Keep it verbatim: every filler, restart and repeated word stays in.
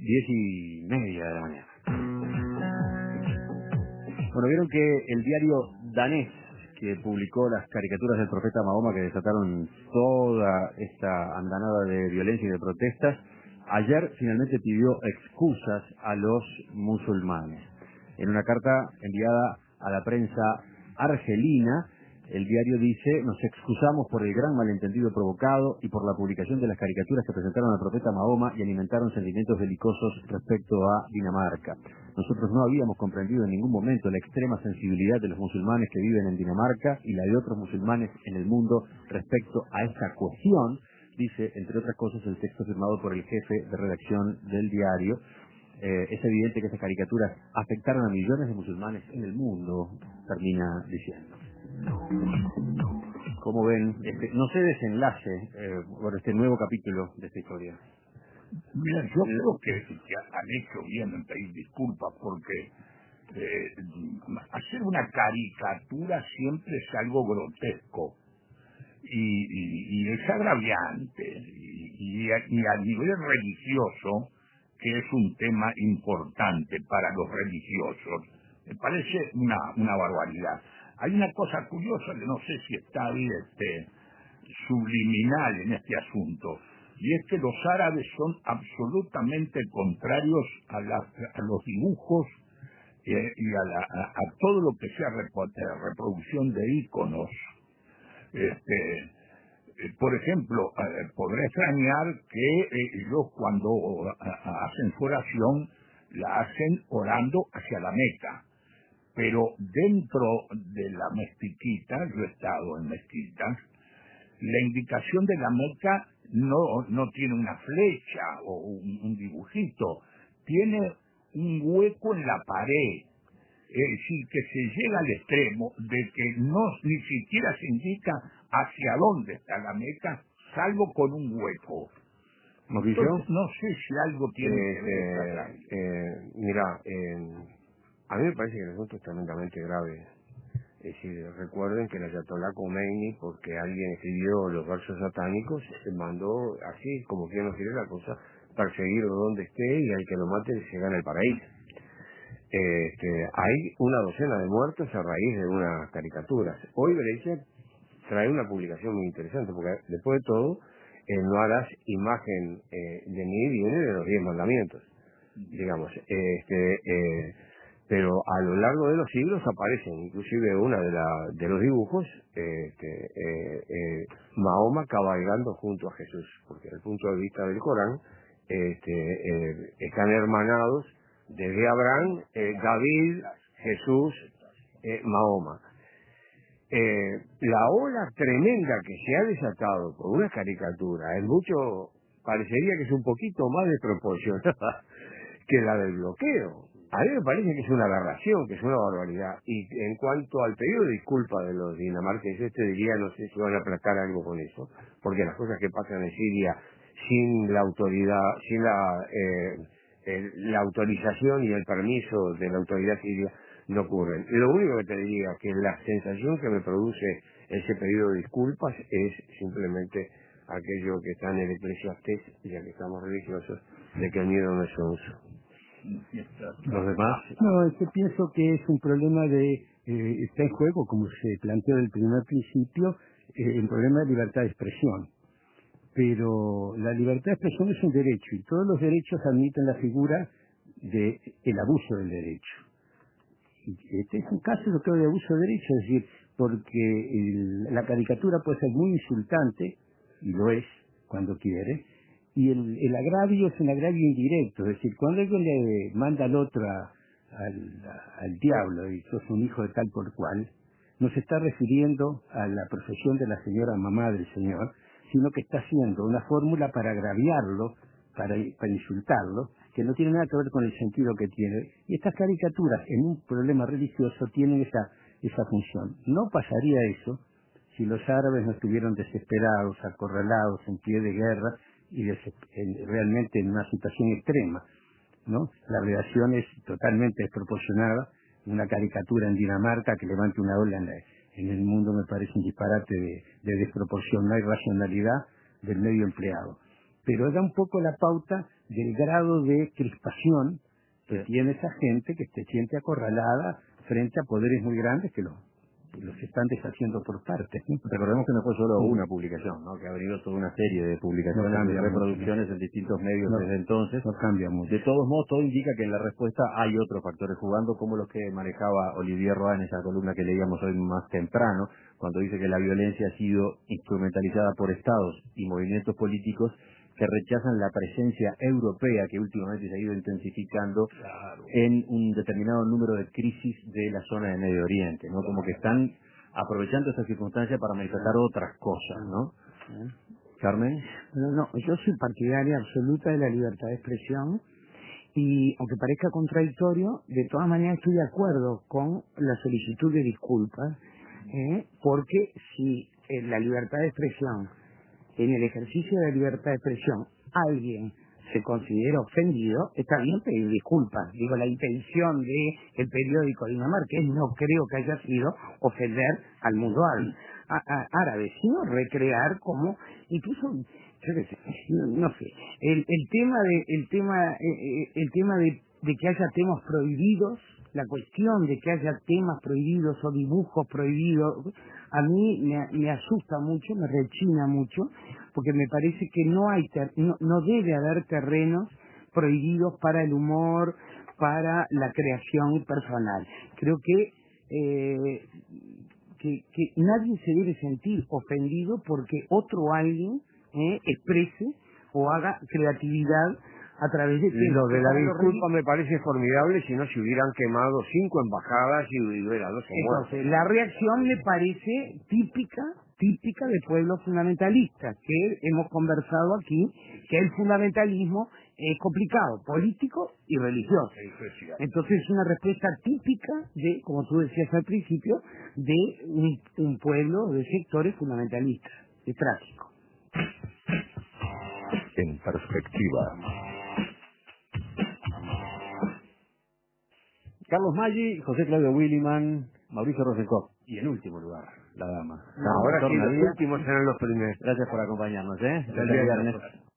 diez y media de la mañana. Bueno, vieron que el diario danés que publicó las caricaturas del profeta Mahoma que desataron toda esta andanada de violencia y de protestas, ayer finalmente pidió excusas a los musulmanes. En una carta enviada a la prensa argelina, el diario dice: nos excusamos por el gran malentendido provocado y por la publicación de las caricaturas que presentaron al profeta Mahoma y alimentaron sentimientos belicosos respecto a Dinamarca. Nosotros no habíamos comprendido en ningún momento la extrema sensibilidad de los musulmanes que viven en Dinamarca y la de otros musulmanes en el mundo respecto a esta cuestión, dice, entre otras cosas, el texto firmado por el jefe de redacción del diario. Eh, es evidente que esas caricaturas afectaron a millones de musulmanes en el mundo, termina diciendo. ¿Cómo ven? Este, no se desenlace eh, por este nuevo capítulo de esta historia. Mira, yo creo que, que han hecho bien en pedir disculpas porque eh, hacer una caricatura siempre es algo grotesco y, y, y es agraviante y, y, a, y a nivel religioso, que es un tema importante para los religiosos, me parece una, una barbaridad. Hay una cosa curiosa que no sé si está ahí este, subliminal en este asunto, y es que los árabes son absolutamente contrarios a, la, a los dibujos eh, y a, la, a, a todo lo que sea repo, reproducción de íconos. Este, eh, por ejemplo, eh, podrá extrañar que eh, ellos cuando a, a, hacen su oración la hacen orando hacia la Meca. Pero dentro de la mezquita, yo he estado en mezquitas, la indicación de la Meca no, no tiene una flecha o un, un dibujito, tiene un hueco en la pared. Es decir, que se llega al extremo de que no ni siquiera se indica hacia dónde está la Meca, salvo con un hueco. Entonces, no sé si algo tiene eh, que ver. Eh, eh, mira, eh, a mí me parece que el asunto es tremendamente grave. Es decir, recuerden que el Ayatollah Khomeini, porque alguien escribió los versos satánicos, se mandó así, como quien no quiere la cosa, perseguirlo donde esté y al que lo mate se gana el paraíso. Este, hay una docena de muertos a raíz de unas caricaturas. Hoy Grecia trae una publicación muy interesante, porque después de todo, el no harás imagen eh, de mí viene de los diez mandamientos, digamos. Este, eh, pero a lo largo de los siglos aparecen, inclusive una de, la, de los dibujos, este, eh, eh, Mahoma cabalgando junto a Jesús, porque desde el punto de vista del Corán este, eh, están hermanados desde Abraham, eh, David, Jesús, eh, Mahoma. Eh, la ola tremenda que se ha desatado por una caricatura es mucho, parecería que es un poquito más desproporcionada que la del bloqueo. A mí me parece que es una aberración, que es una barbaridad. Y en cuanto al pedido de disculpa de los dinamarqueses, te diría, no sé si van a aplacar algo con eso, porque las cosas que pasan en Siria sin la autoridad, sin la, eh, el, la autorización y el permiso de la autoridad siria no ocurren. Lo único que te diría que la sensación que me produce ese pedido de disculpas es simplemente aquello que está en el Eclesiastés, ya que estamos religiosos, de que el miedo no es onzo. Los demás. No, es que pienso que es un problema de, eh, está en juego, como se planteó desde el primer principio, eh, el problema de libertad de expresión. Pero la libertad de expresión es un derecho, y todos los derechos admiten la figura de el abuso del derecho. Este es un caso, yo creo, de abuso de derecho, es decir, porque el, la caricatura puede ser muy insultante, y lo es, cuando quiere, y el, el agravio es un agravio indirecto, es decir, cuando alguien le manda al otro a, al, al diablo y sos un hijo de tal por cual, no se está refiriendo a la profesión de la señora mamá del señor, sino que está haciendo una fórmula para agraviarlo, para, para insultarlo, que no tiene nada que ver con el sentido que tiene. Y estas caricaturas en un problema religioso tienen esa, esa función. No pasaría eso si los árabes no estuvieran desesperados, acorralados, en pie de guerra y des, en, realmente en una situación extrema, ¿no? La reacción es totalmente desproporcionada. Una caricatura en Dinamarca que levante una ola en, la, en el mundo me parece un disparate de, de desproporción. No hay racionalidad del medio empleado. Pero da un poco la pauta del grado de crispación que Sí. tiene esa gente que se siente acorralada frente a poderes muy grandes que los, los están deshaciendo por partes, ¿no? Recordemos que no fue solo Sí. una publicación, ¿no? Que ha habido toda una serie de publicaciones No y cambia reproducciones mucho, en distintos medios no, desde entonces. no cambia mucho. De todos modos, todo indica que en la respuesta hay otros factores jugando, como los que manejaba Olivier Roa en esa columna que leíamos hoy más temprano, cuando dice que la violencia ha sido instrumentalizada por estados y movimientos políticos que rechazan la presencia europea que últimamente se ha ido intensificando Claro. en un determinado número de crisis de la zona de Medio Oriente, ¿no? Como que están aprovechando esta circunstancia para manifestar otras cosas, ¿no? Carmen. No, no, yo soy partidaria absoluta de la libertad de expresión y, aunque parezca contradictorio, de todas maneras estoy de acuerdo con la solicitud de disculpas, ¿eh? porque si en la libertad de expresión, en el ejercicio de la libertad de expresión, alguien se considera ofendido, está bien pedir disculpas. Digo, la intención de el periódico dinamarqués no creo que haya sido ofender al mundo árabe, a, a, árabe sino recrear como, incluso, yo qué sé, no, no sé, el, el tema de, el tema, eh, el tema de, de que haya temas prohibidos, la cuestión de que haya temas prohibidos o dibujos prohibidos, a mí me, me asusta mucho, me rechina mucho, porque me parece que no hay ter, no, no debe haber terrenos prohibidos para el humor, para la creación personal. Creo que, eh, que, que nadie se debe sentir ofendido porque otro alguien eh, exprese o haga creatividad a través de temas. Lo de la Para lo disculpa me parece formidable, si no se hubieran quemado cinco embajadas y hubiera dos muertos. Entonces, la reacción me parece típica, típica de pueblos fundamentalistas, que hemos conversado aquí, que el fundamentalismo es complicado, político y religioso. Entonces, es una respuesta típica de, como tú decías al principio, de un, un pueblo, de sectores fundamentalistas. Es trágico. En perspectiva. Carlos Maggi, José Claudio Williman, Mauricio Rosenkopf y en último lugar, la dama. Ahora sí, los Tornadía. últimos serán los primeros. Gracias por acompañarnos, ¿eh? Hasta el viernes.